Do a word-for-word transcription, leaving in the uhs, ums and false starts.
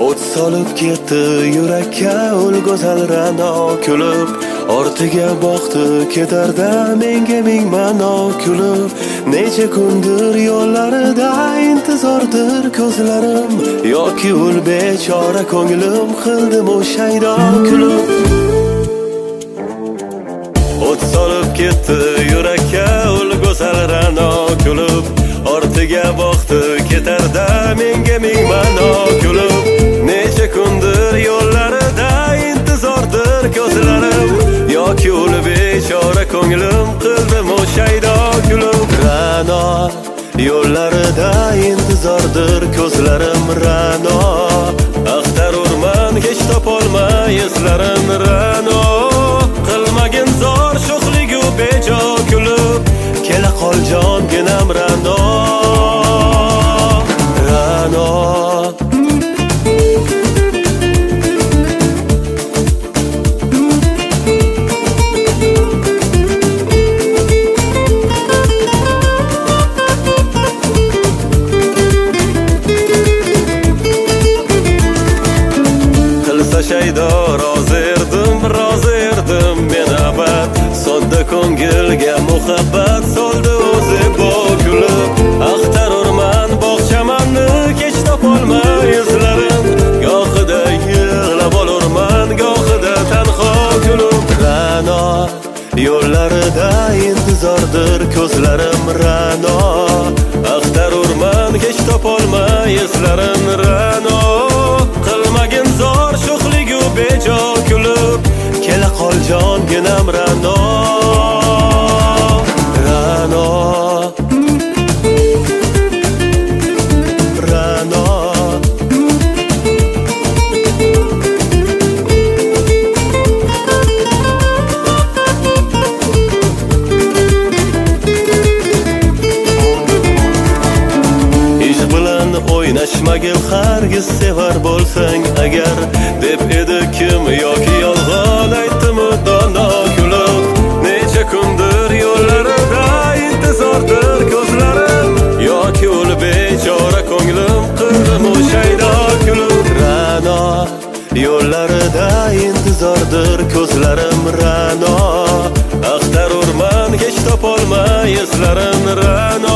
O't solib ketdi yurakka ul go'zal Ra'no kulib, ortiga boqdi ketarda menga ming ma'no kulib. Necha kundir yo'llarida intizordir ko'zlarim, yoki ul bechora ko'nglim qildim o shaydo kulib. O't solib ketdi yurakka ul go'zal Ra'no kulib, ortiga boqdi ketarda menga ming ma'no kulib. Necha kundir yo'llarida intizordir ko'zlarim, yoki ul bechora ko'nglim qildim o shaydo kulib. Ra'no yo'llarida intizordir ko'zlarim, Ra'no axtarurman hech topolmay izlarim. Ra'no qilmagin zor sho'xligu bejo kulib, kela qol jonginam Ra'no. Ra'no shaydo rozi erdim, rozi erdim men abad. Sodda ko'ngilga muhabbat soldi o'zi bo'kulib. Axtarurman bog'chamanni kech topolmay izlarim, gohida yig'lab olurman, gohida tanho kulib. Ra'no yo'llarida intizordir ko'zlarim, Ra'no axtarurman hech topolmay izlarim. Ra'no qilmagin zor sho'xligu bejo kulib, kela qol jonginam Ra'no. Ra'no Ra'no ish bilan o'ynashmagil hargiz, sevar bo'lsang agar deb edi kim, yoki yolg'on aytdimi dono kulib. Necha kundir yo'llarida intizordir ko'zlarim, yoki ul bechora ko'nglim qildim o shaydo kulib. Ra'no yo'llarida intizordir ko'zlarim, Ra'no axtarurman hech topolmay izlarim. Ra'no